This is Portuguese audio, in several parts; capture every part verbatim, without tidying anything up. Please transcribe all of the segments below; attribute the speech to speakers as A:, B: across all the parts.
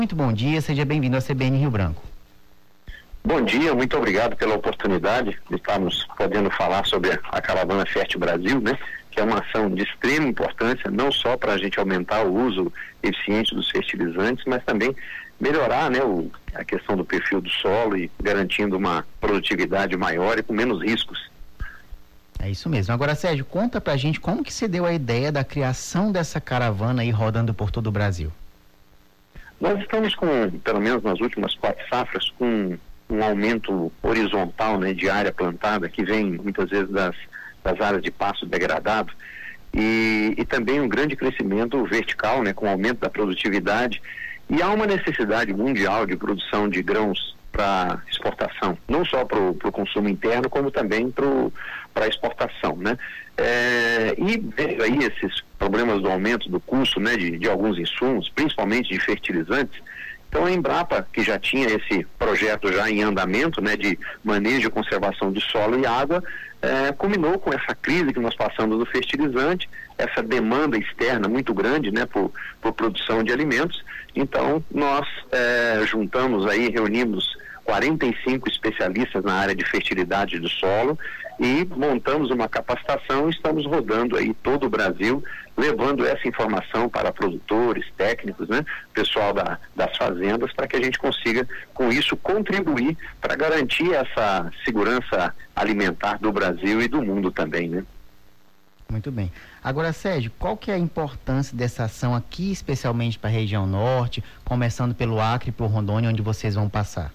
A: Muito bom dia, seja bem-vindo à C B N Rio Branco.
B: Bom dia, muito obrigado pela oportunidade de estarmos podendo falar sobre a Caravana Fértil Brasil, né? Que é uma ação de extrema importância, não só para a gente aumentar o uso eficiente dos fertilizantes, mas também melhorar, né, o, a questão do perfil do solo e garantindo uma produtividade maior e com menos riscos.
A: É isso mesmo. Agora, Sérgio, conta pra gente como que se deu a ideia da criação dessa caravana aí rodando por todo o Brasil.
B: Nós estamos com, pelo menos nas últimas quatro safras, com um aumento horizontal, né, de área plantada, que vem muitas vezes das, das áreas de pasto degradado, e, e também um grande crescimento vertical, né, com o aumento da produtividade, e há uma necessidade mundial de produção de grãos para exportação, não só para o consumo interno, como também para a exportação, né? É, e veio aí esses problemas do aumento do custo, né, de, de alguns insumos, principalmente de fertilizantes. Então a Embrapa, que já tinha esse projeto já em andamento, né, de manejo e conservação de solo e água, é, culminou com essa crise que nós passamos do fertilizante, essa demanda externa muito grande, né, por, por produção de alimentos. Então nós é, juntamos aí, reunimos quarenta e cinco especialistas na área de fertilidade do solo e montamos uma capacitação e estamos rodando aí todo o Brasil, levando essa informação para produtores, técnicos, né, pessoal da, das fazendas, para que a gente consiga, com isso, contribuir para garantir essa segurança alimentar do Brasil e do mundo também, né?
A: Muito bem. Agora, Sérgio, qual que é a importância dessa ação aqui, especialmente para a região norte, começando pelo Acre e por Rondônia, onde vocês vão passar?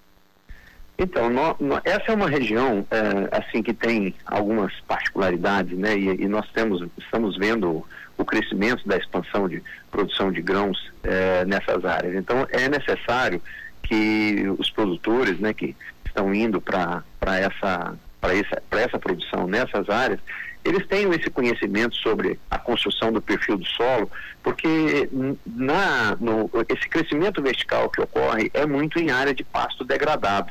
B: Então, no, no, essa é uma região, é, assim, que tem algumas particularidades, né? E, e nós temos, estamos vendo o crescimento da expansão de produção de grãos é, nessas áreas. Então, é necessário que os produtores, né, que estão indo para para essa para essa para essa produção nessas áreas, eles tenham esse conhecimento sobre a construção do perfil do solo, porque na no, esse crescimento vertical que ocorre é muito em área de pasto degradado.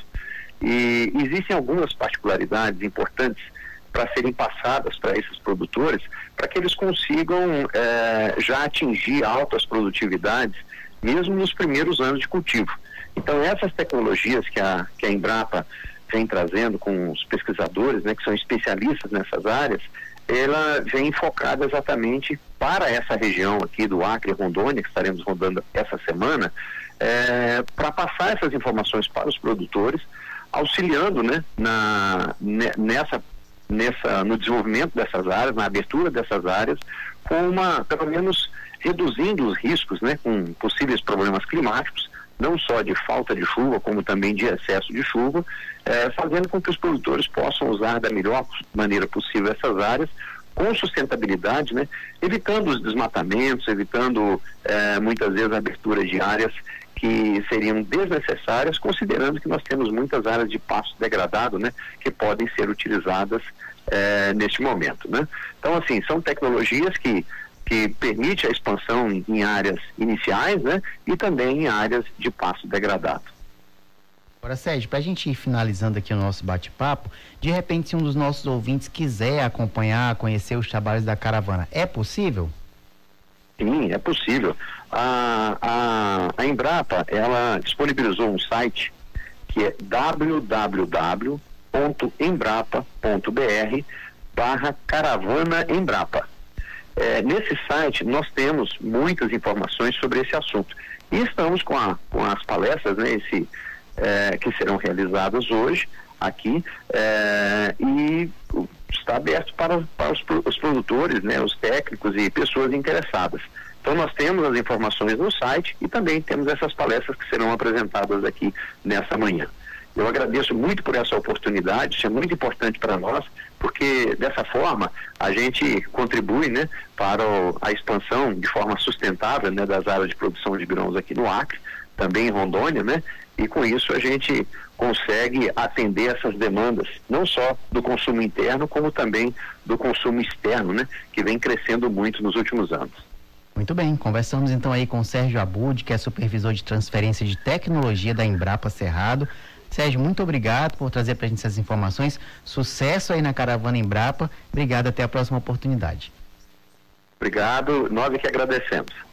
B: E existem algumas particularidades importantes para serem passadas para esses produtores, para que eles consigam eh, já atingir altas produtividades, mesmo nos primeiros anos de cultivo. Então, essas tecnologias que a, que a Embrapa vem trazendo com os pesquisadores, né, que são especialistas nessas áreas, ela vem focada exatamente para essa região aqui do Acre e Rondônia, que estaremos rodando essa semana, eh, para passar essas informações para os produtores, auxiliando, né, na, nessa, nessa, no desenvolvimento dessas áreas, na abertura dessas áreas, com uma, pelo menos, reduzindo os riscos, né, com possíveis problemas climáticos, não só de falta de chuva, como também de excesso de chuva, eh, fazendo com que os produtores possam usar da melhor maneira possível essas áreas, com sustentabilidade, né, evitando os desmatamentos, evitando eh, muitas vezes a abertura de áreas que seriam desnecessárias, considerando que nós temos muitas áreas de pasto degradado, né, que podem ser utilizadas eh, neste momento, né? Então, assim, são tecnologias que que permitem a expansão em, em áreas iniciais, né, e também em áreas de pasto degradado.
A: Agora, Sérgio, para a gente ir finalizando aqui o nosso bate-papo, de repente, se um dos nossos ouvintes quiser acompanhar, conhecer os trabalhos da caravana, é possível?
B: Sim, é possível. A, a, a Embrapa, ela disponibilizou um site que é w w w ponto embrapa ponto b r barra caravana Embrapa. É, nesse site nós temos muitas informações sobre esse assunto. E estamos com, a, com as palestras, né, esse, é, que serão realizadas hoje aqui, é, e está aberto para, para os, os produtores, né, os técnicos e pessoas interessadas. Então nós temos as informações no site e também temos essas palestras que serão apresentadas aqui nessa manhã. Eu agradeço muito por essa oportunidade, isso é muito importante para nós, porque dessa forma a gente contribui, né, para o, a expansão de forma sustentável, né, das áreas de produção de grãos aqui no Acre, também em Rondônia, né, e com isso a gente consegue atender essas demandas, não só do consumo interno, como também do consumo externo, né, que vem crescendo muito nos últimos anos.
A: Muito bem, conversamos então aí com o Sérgio Abud, que é supervisor de transferência de tecnologia da Embrapa Cerrado. Sérgio, muito obrigado por trazer para a gente essas informações. Sucesso aí na caravana Embrapa. Obrigado, até a próxima oportunidade.
B: Obrigado, nós é que agradecemos.